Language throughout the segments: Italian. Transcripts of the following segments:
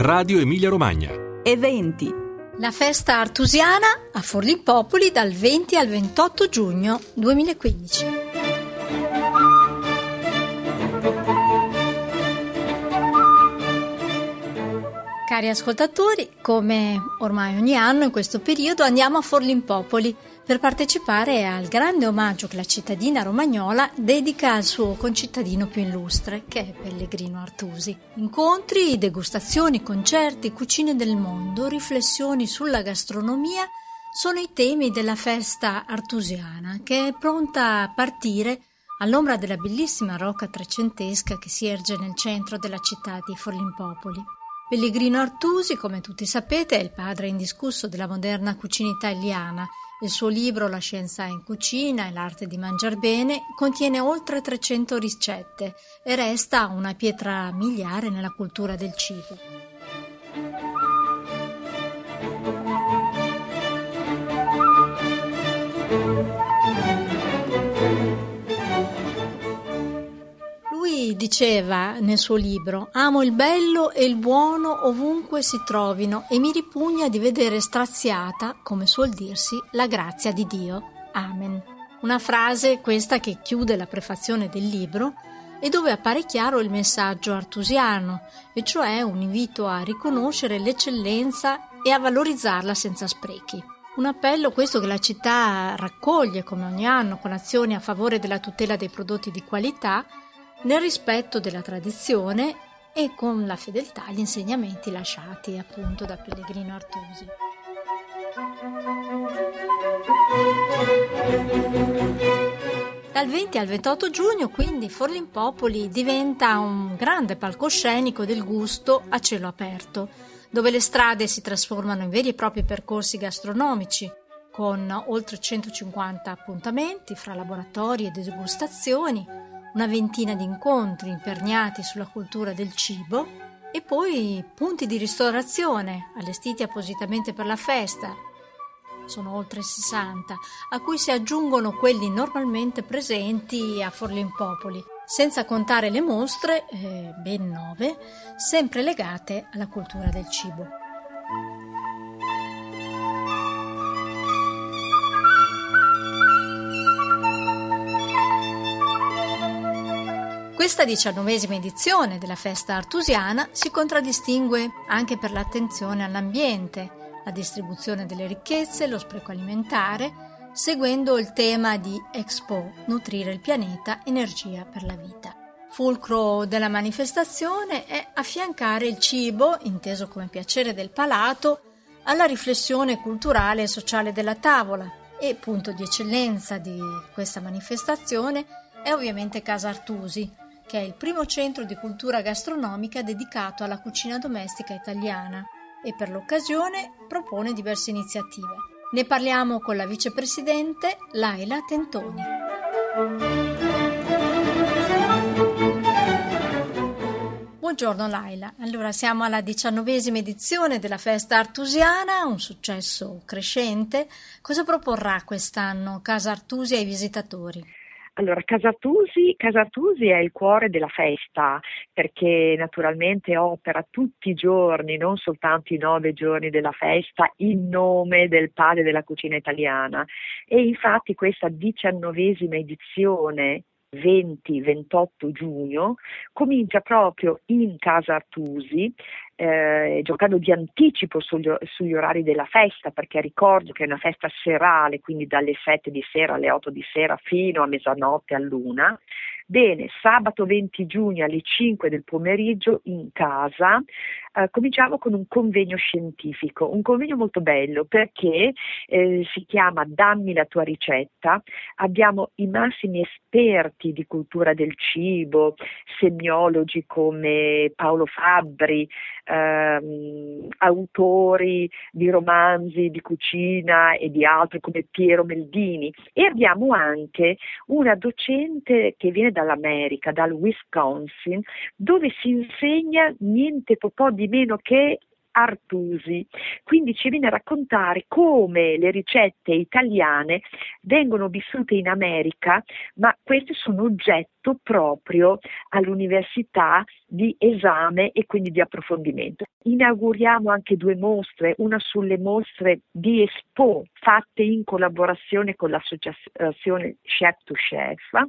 Radio Emilia Romagna. Eventi. La festa artusiana a Forlimpopoli dal 20 al 28 giugno 2015. Cari ascoltatori, come ormai ogni anno in questo periodo andiamo a Forlimpopoli per partecipare al grande omaggio che la cittadina romagnola dedica al suo concittadino più illustre, che è Pellegrino Artusi. Incontri, degustazioni, concerti, cucine del mondo, riflessioni sulla gastronomia sono i temi della festa artusiana, che è pronta a partire all'ombra della bellissima rocca trecentesca che si erge nel centro della città di Forlimpopoli. Pellegrino Artusi, come tutti sapete, è il padre indiscusso della moderna cucina italiana. Il suo libro La scienza in cucina e l'arte di mangiar bene contiene oltre 300 ricette e resta una pietra miliare nella cultura del cibo. Lui diceva nel suo libro: «Amo il bello e il buono ovunque si trovino e mi ripugna di vedere straziata, come suol dirsi, la grazia di Dio. Amen». Una frase questa che chiude la prefazione del libro e dove appare chiaro il messaggio artusiano, e cioè un invito a riconoscere l'eccellenza e a valorizzarla senza sprechi. Un appello questo che la città raccoglie come ogni anno con azioni a favore della tutela dei prodotti di qualità, nel rispetto della tradizione e con la fedeltà agli insegnamenti lasciati appunto da Pellegrino Artusi. Dal 20 al 28 giugno quindi Forlimpopoli diventa un grande palcoscenico del gusto a cielo aperto, dove le strade si trasformano in veri e propri percorsi gastronomici, con oltre 150 appuntamenti fra laboratori e degustazioni, una ventina di incontri imperniati sulla cultura del cibo e poi punti di ristorazione allestiti appositamente per la festa. Sono oltre 60, a cui si aggiungono quelli normalmente presenti a Forlimpopoli, senza contare le mostre, ben 9, sempre legate alla cultura del cibo. Questa 19ª edizione della festa artusiana si contraddistingue anche per l'attenzione all'ambiente, la distribuzione delle ricchezze, lo spreco alimentare, seguendo il tema di Expo, nutrire il pianeta, energia per la vita. Fulcro della manifestazione è affiancare il cibo, inteso come piacere del palato, alla riflessione culturale e sociale della tavola, e punto di eccellenza di questa manifestazione è ovviamente Casa Artusi, che è il primo centro di cultura gastronomica dedicato alla cucina domestica italiana e per l'occasione propone diverse iniziative. Ne parliamo con la vicepresidente Laila Tentoni. Buongiorno Laila, allora siamo alla 19ª edizione della festa artusiana, un successo crescente. Cosa proporrà quest'anno Casa Artusi ai visitatori? Allora, Casa Artusi è il cuore della festa, perché naturalmente opera tutti i giorni, non soltanto i 9 giorni della festa, in nome del padre della cucina italiana. E infatti questa 19ª edizione, 20-28 giugno, comincia proprio in Casa Artusi, giocando di anticipo sugli orari della festa, perché ricordo che è una festa serale, quindi dalle 7 di sera alle 8 di sera fino a mezzanotte all'1. Bene, sabato 20 giugno alle 5 del pomeriggio in casa cominciamo con un convegno scientifico, un convegno molto bello perché si chiama Dammi la tua ricetta. Abbiamo i massimi esperti di cultura del cibo, semiologi come Paolo Fabbri, autori di romanzi di cucina e di altri come Piero Meldini, e abbiamo anche una docente che viene dall'America, dal Wisconsin, dove si insegna niente po' di meno che Artusi. Quindi ci viene a raccontare come le ricette italiane vengono vissute in America, ma queste sono oggetto proprio all'università di esame e quindi di approfondimento. Inauguriamo anche 2 mostre, una sulle mostre di Expo fatte in collaborazione con l'associazione Chef to Chef,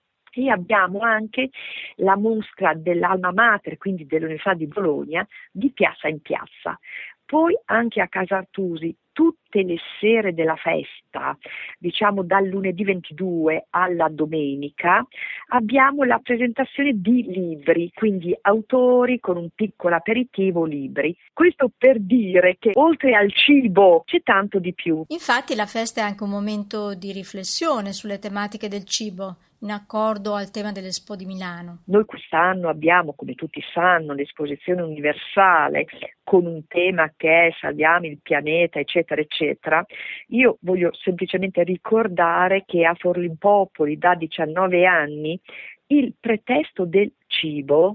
e abbiamo anche la mostra dell'Alma Mater, quindi dell'Università di Bologna, di Piazza in Piazza. Poi anche a Casa Artusi tutte le sere della festa, diciamo dal lunedì 22 alla domenica, abbiamo la presentazione di libri, quindi autori con un piccolo aperitivo, libri. Questo per dire che oltre al cibo c'è tanto di più. Infatti la festa è anche un momento di riflessione sulle tematiche del cibo, in accordo al tema dell'Expo di Milano. Noi quest'anno abbiamo, come tutti sanno, l'esposizione universale con un tema che è salviamo il pianeta, eccetera, eccetera. Io voglio semplicemente ricordare che a Forlimpopoli da 19 anni il pretesto del cibo,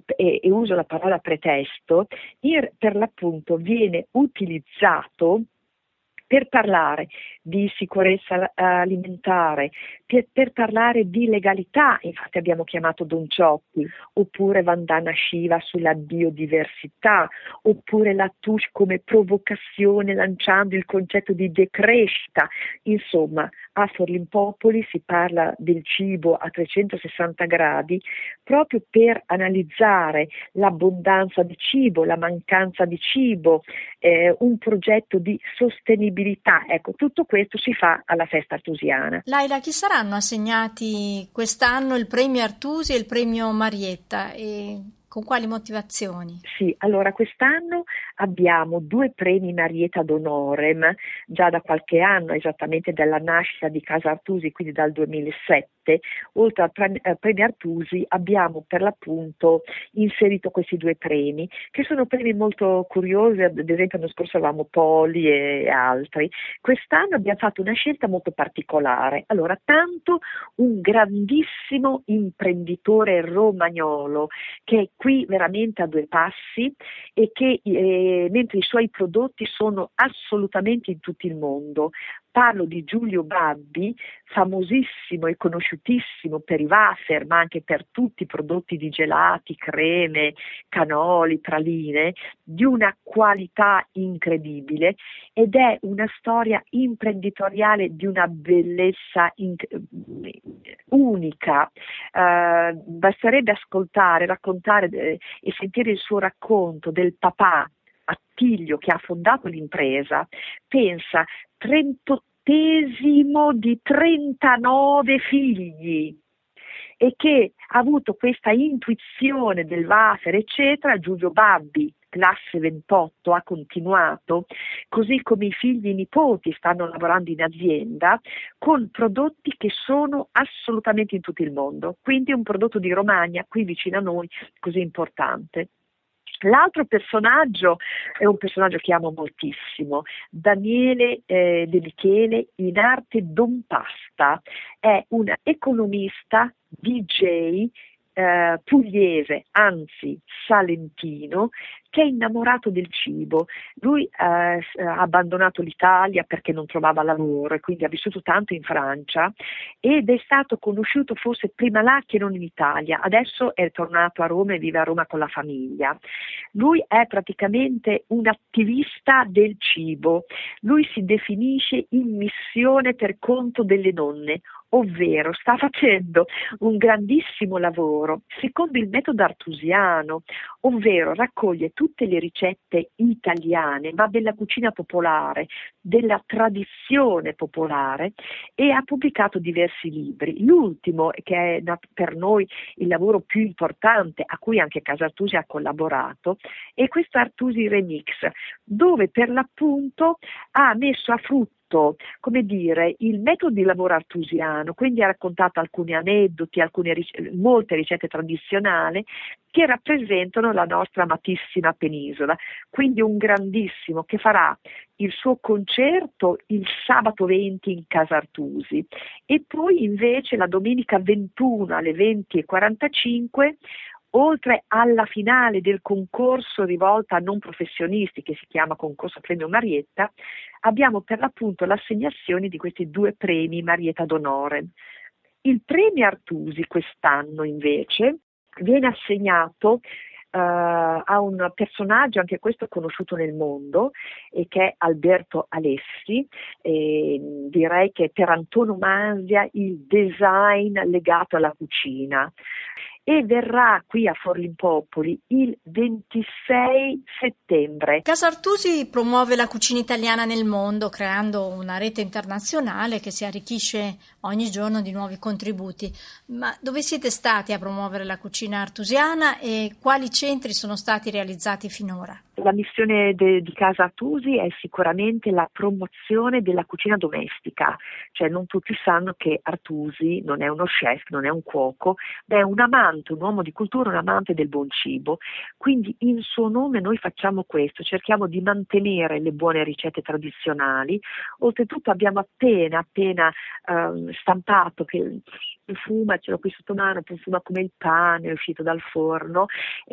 e uso la parola pretesto, per l'appunto viene utilizzato per parlare di sicurezza alimentare, per parlare di legalità, infatti abbiamo chiamato Don Ciocchi, oppure Vandana Shiva sulla biodiversità, oppure la Touche come provocazione lanciando il concetto di decrescita. Insomma, a Forlimpopoli si parla del cibo a 360 gradi proprio per analizzare l'abbondanza di cibo, la mancanza di cibo, un progetto di sostenibilità. Ecco, tutto questo si fa alla festa artusiana. Laila, chi saranno assegnati quest'anno il premio Artusi e il premio Marietta e con quali motivazioni? Sì, allora quest'anno abbiamo 2 premi Marietta d'Honorem già da qualche anno, esattamente dalla nascita di Casa Artusi, quindi dal 2007. Oltre al premio Artusi abbiamo per l'appunto inserito questi 2 premi, che sono premi molto curiosi. Ad esempio l'anno scorso avevamo Poli e altri. Quest'anno abbiamo fatto una scelta molto particolare. Allora, tanto un grandissimo imprenditore romagnolo che è qui veramente a 2 passi e che mentre i suoi prodotti sono assolutamente in tutto il mondo. Parlo di Giulio Babbi, famosissimo e conosciutissimo per i wafer, ma anche per tutti i prodotti di gelati, creme, canoli, praline, di una qualità incredibile, ed è una storia imprenditoriale di una bellezza unica. Basterebbe ascoltare, raccontare e sentire il suo racconto del papà Attilio che ha fondato l'impresa. Pensa, 38esimo di 39 figli, e che ha avuto questa intuizione del wafer, eccetera. Giulio Babbi, classe 28, ha continuato, così come i figli e i nipoti stanno lavorando in azienda con prodotti che sono assolutamente in tutto il mondo. Quindi un prodotto di Romagna, qui vicino a noi, così importante. L'altro personaggio è un personaggio che amo moltissimo, Daniele De Michele, in arte Don Pasta, è un economista, DJ, pugliese, anzi salentino, che è innamorato del cibo. Lui ha abbandonato l'Italia perché non trovava lavoro e quindi ha vissuto tanto in Francia ed è stato conosciuto forse prima là che non in Italia. Adesso è tornato a Roma e vive a Roma con la famiglia. Lui è praticamente un attivista del cibo. Lui si definisce in missione per conto delle nonne, ovvero sta facendo un grandissimo lavoro secondo il metodo artusiano, ovvero raccoglie tutte le ricette italiane, ma della cucina popolare, della tradizione popolare, e ha pubblicato diversi libri. L'ultimo, che è per noi il lavoro più importante, a cui anche Casa Artusi ha collaborato, è questo Artusi Remix, dove per l'appunto ha messo a frutto, come dire, il metodo di lavoro artusiano, quindi ha raccontato alcuni aneddoti, molte ricette tradizionali che rappresentano la nostra amatissima penisola. Quindi un grandissimo che farà il suo concerto il sabato 20 in Casa Artusi e poi invece la domenica 21 alle 20:45 oltre alla finale del concorso rivolta a non professionisti che si chiama Concorso Premio Marietta, abbiamo per l'appunto l'assegnazione di questi 2 premi Marietta d'onore. Il premio Artusi quest'anno invece viene assegnato a un personaggio, anche questo conosciuto nel mondo, e che è Alberto Alessi. Direi che per antonomasia il design legato alla cucina, e verrà qui a Forlimpopoli il 26 settembre. Casa Artusi promuove la cucina italiana nel mondo, creando una rete internazionale che si arricchisce ogni giorno di nuovi contributi. Ma dove siete stati a promuovere la cucina artusiana e quali centri sono stati realizzati finora? La missione di Casa Artusi è sicuramente la promozione della cucina domestica, cioè non tutti sanno che Artusi non è uno chef, non è un cuoco, ma è un amante, un uomo di cultura, un amante del buon cibo. Quindi in suo nome noi facciamo questo, cerchiamo di mantenere le buone ricette tradizionali. Oltretutto abbiamo appena stampato, che profuma, ce l'ho qui sotto mano, profuma come il pane, è uscito dal forno,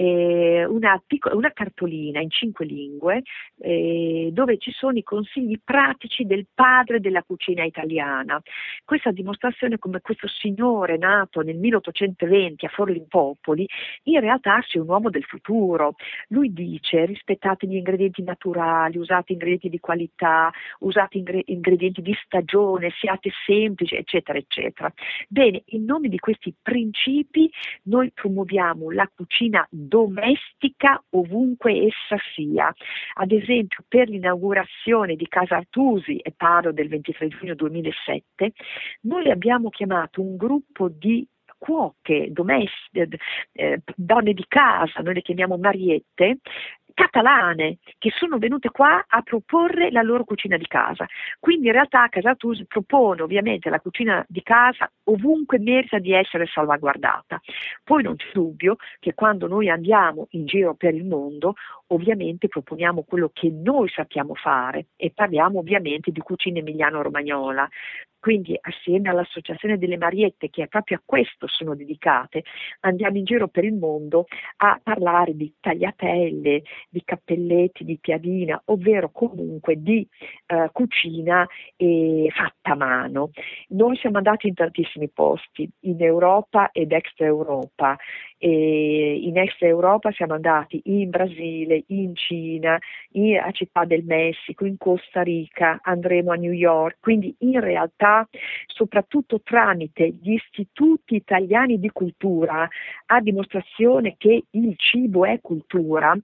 una cartolina in 5 lingue dove ci sono i consigli pratici del padre della cucina italiana. Questa dimostrazione come questo signore nato nel 1820 a Forlimpopoli in realtà sia un uomo del futuro. Lui dice: rispettate gli ingredienti naturali, usate ingredienti di qualità, usate ingredienti di stagione, siate semplici, eccetera eccetera. Bene, in nome di questi principi noi promuoviamo la cucina domestica ovunque essa sia. Ad esempio, per l'inaugurazione di Casa Artusi, e parlo del 23 giugno 2007, noi abbiamo chiamato un gruppo di cuoche domestiche, donne di casa, noi le chiamiamo Mariette, catalane, che sono venute qua a proporre la loro cucina di casa. Quindi in realtà Casa Artusi propone ovviamente la cucina di casa ovunque merita di essere salvaguardata. Poi non c'è dubbio che quando noi andiamo in giro per il mondo ovviamente proponiamo quello che noi sappiamo fare e parliamo ovviamente di cucina emiliano-romagnola. Quindi assieme all'Associazione delle Mariette, che proprio a questo sono dedicate, andiamo in giro per il mondo a parlare di tagliatelle, di cappelletti, di piadina, ovvero comunque di cucina fatta a mano. Noi siamo andati in tantissimi posti, in Europa ed extra Europa. In extra Europa siamo andati in Brasile, in Cina, a Città del Messico, in Costa Rica, andremo a New York. Quindi in realtà, soprattutto tramite gli istituti italiani di cultura, a dimostrazione che il cibo è cultura,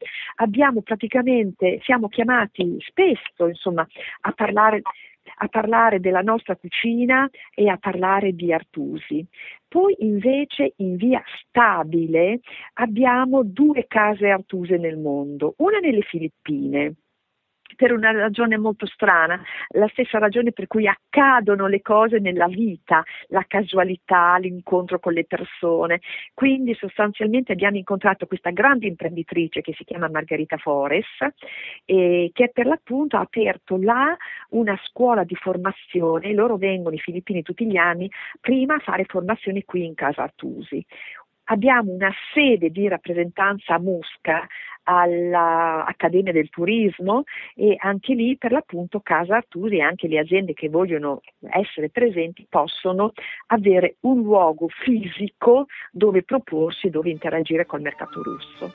siamo chiamati spesso, insomma, a parlare della nostra cucina e a parlare di Artusi. Poi invece in via Stabile abbiamo 2 case Artuse nel mondo, una nelle Filippine, per una ragione molto strana, la stessa ragione per cui accadono le cose nella vita, la casualità, l'incontro con le persone. Quindi sostanzialmente abbiamo incontrato questa grande imprenditrice che si chiama Margherita Flores, che per l'appunto ha aperto là una scuola di formazione. Loro vengono, i filippini, tutti gli anni, prima a fare formazione qui in Casa Artusi. Abbiamo una sede di rappresentanza a Mosca, all'Accademia del Turismo, e anche lì per l'appunto Casa Artusi e anche le aziende che vogliono essere presenti possono avere un luogo fisico dove proporsi, dove interagire col mercato russo.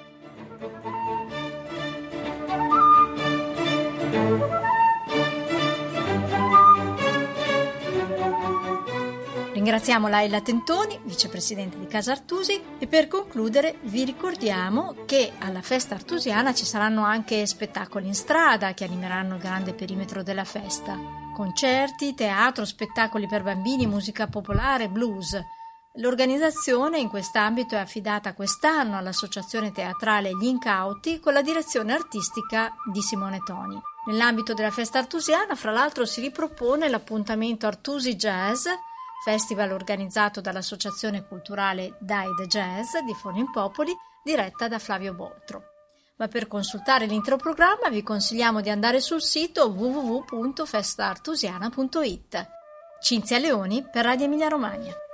Ringraziamo Laila Tentoni, vicepresidente di Casa Artusi, e per concludere vi ricordiamo che alla festa artusiana ci saranno anche spettacoli in strada che animeranno il grande perimetro della festa. Concerti, teatro, spettacoli per bambini, musica popolare, blues. L'organizzazione in quest'ambito è affidata quest'anno all'Associazione Teatrale Gli Incauti con la direzione artistica di Simone Toni. Nell'ambito della festa artusiana, fra l'altro, si ripropone l'appuntamento Artusi Jazz, festival organizzato dall'Associazione Culturale Dai The Jazz di Forlimpopoli, diretta da Flavio Boltro. Ma per consultare l'intero programma vi consigliamo di andare sul sito www.festaartusiana.it. Cinzia Leoni per Radio Emilia Romagna.